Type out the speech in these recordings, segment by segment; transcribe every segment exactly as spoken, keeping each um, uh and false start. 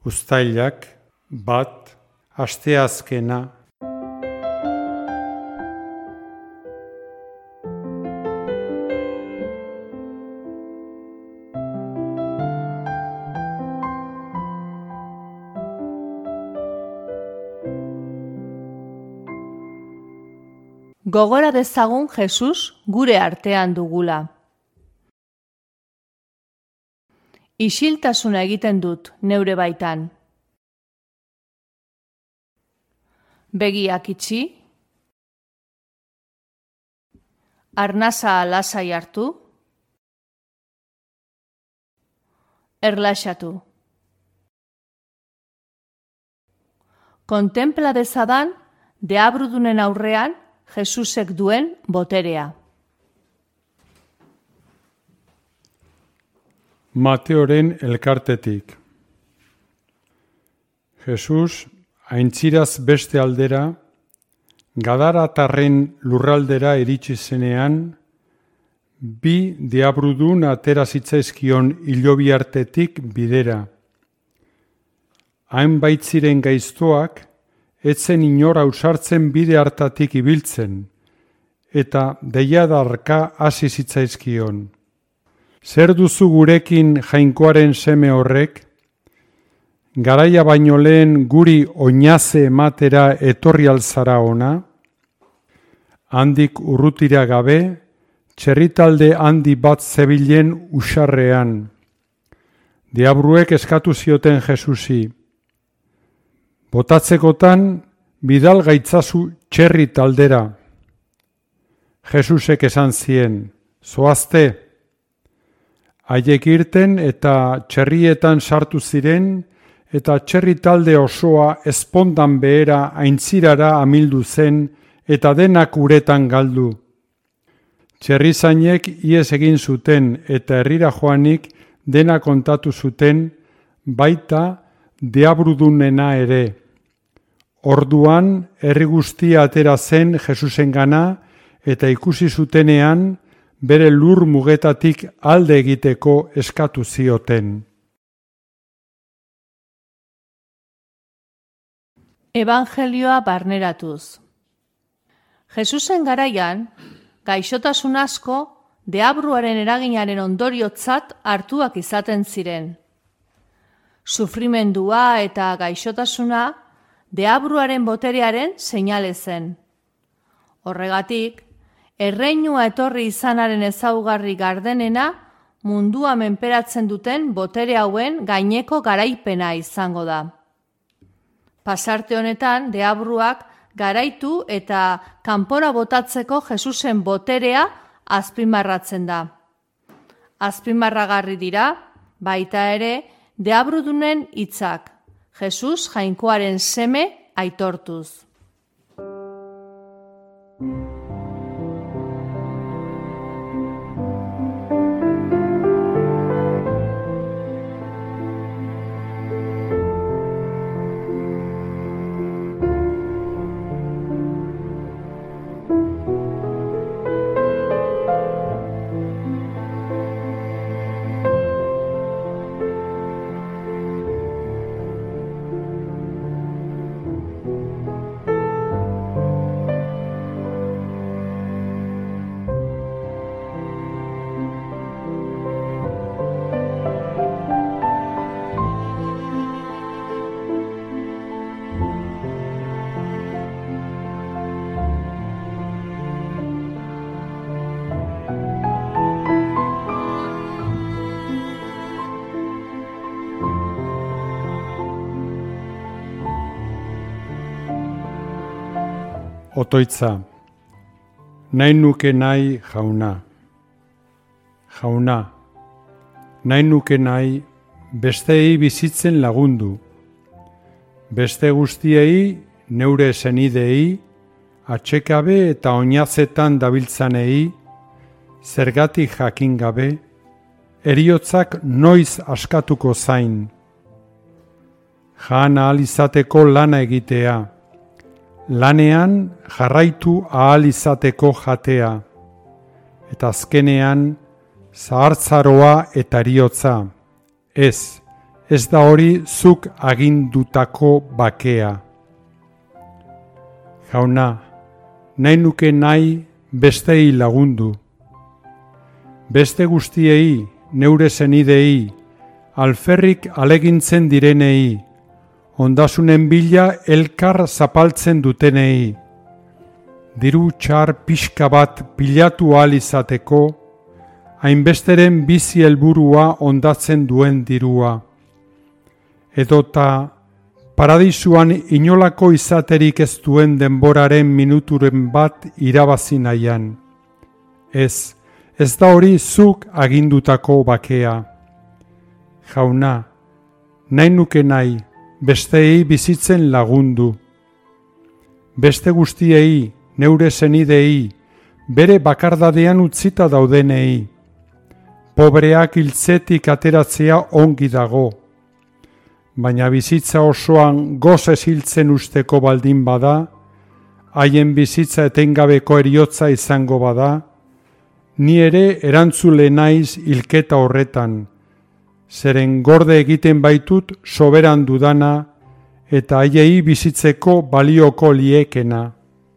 Uztailak, bat, asteazkena. Gogora dezagun Jesus gure artean dugula. Isiltasuna egiten dut neure baitan. Begiak itxi, arnasa lasai hartu, erlaxatu. Kontempla dezadan deabrudunen aurrean Jesusek duen boterea. Mateoren elkartetik. Jesus aintziraz beste aldera, Gadaratarren lurraldera iritsi zenean, bi deabrudun atera zitzaizkion hilobi artetik bidera. Hainbait ziren gaiztoak, etzen inor ausartzen bide hartatik ibiltzen, eta deiadarka hasi zitzaizkion. Zer duzu gurekin jainkoaren seme horrek? Garaia baino lehen guri oinaze ematera etorri alzara ona? Handik urrutira gabe, txerritalde handi bat zebilen usarrean. Deabruek eskatu zioten Jesusi. Botatzekotan, bidal gaitzazu txerri taldera. Jesusek esan zien, zoazte. Haiek irten eta txerrietan sartu ziren, eta txerri talde osoa ezpondan behera aintzirara amildu zen, eta denak uretan galdu. Txerrizainek ihes egin zuten, eta herrira joanik dena kontatu zuten, baita deabrudunena ere. Orduan, herri guztia atera zen Jesusengana, eta ikusi zutenean, bere lur mugetatik alde egiteko eskatu zioten. Evangelioa barneratuz. Jesusen garaian, gaixotasun asko deabruaren eraginaren ondoriotzat hartuak izaten ziren. Sufrimendua eta gaixotasuna deabruaren boterearen seinale zen. Horregatik, erreinua etorri izanaren ezaugarri gardenena mundua menperatzen duten botere hauen gaineko garaipena izango da. Pasarte honetan, deabruak garaitu eta kanpora botatzeko Jesusen boterea azpimarratzen da. Azpimarragarri dira, baita ere, deabrudunen hitzak, Jesus jainkoaren seme aitortuz. Otoitza, nahi nuke nahi jauna. Jauna, nahi nuke nahi besteei bizitzen lagundu. Beste guztiei, neure senidei, atsekabe eta oinazetan dabiltzanei, zergatik jakin gabe, heriotzak noiz askatuko zain. Jan ahal izateko lana egitea. Lanean jarraitu ahal izateko jatea, eta azkenean zahartzaroa eta heriotza, ez, ez da hori zuk agindutako bakea. Jauna, nahi nuke nahi bestei lagundu. Beste guztiei, neure zenidei, alferrik alegintzen direnei, ondasunen bila elkar zapaltzen dutenei, diru txar pixka bat pilatu ahal izateko, hainbesteren bizi helburua ondatzen duen dirua. Edota paradisuan inolako izaterik ez duen denboraren minuturen bat irabazi nahian. Ez, ez da hori zuk agindutako bakea. Jauna, nahi nuke nahi, besteei bizitzen lagundu. Beste guztiei, neure zenidei, bere bakardadean utzita daudenei. Pobreak hiltzetik ateratzea ongi dago. Baina bizitza osoan gozez hiltzen usteko baldin bada, haien bizitza etengabeko eriotza izango bada, ni ere erantzule naiz hilketa horretan, zeren gorde egiten baitut soberan dudana eta haiei bizitzeko balioko liekena.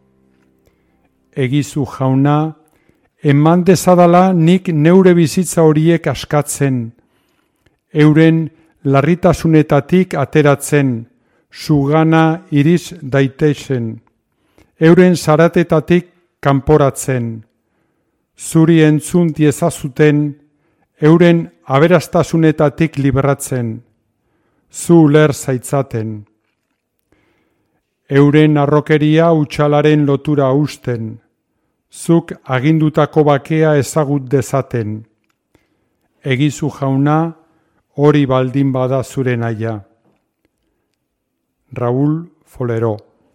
Egizu jauna, eman dezadala nik neure bizitza horiek askatzen, euren larritasunetatik ateratzen, sugana iriz daitezen, euren zaratetatik kanporatzen, zuri entzun diezazuten, euren aberastasunetatik libratzen, zu ler zaitzaten. Euren arrokeria utxalaren lotura usten, zuk agindutako bakea ezagut dezaten. Egizu jauna, hori baldin bada zure nahia. Raúl Folero.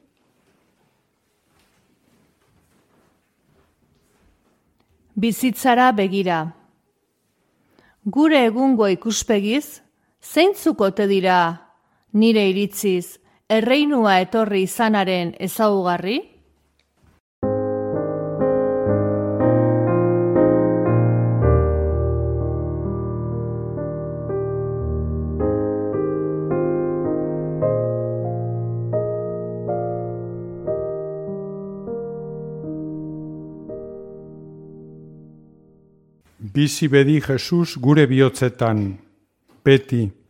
Bizitzara begira. Gure egungo ikuspegiz, zeintzuk ote dira nire iritziz erreinua etorri izanaren ezaugarri? Bizi bedi Jesus gure bihotzetan, beti.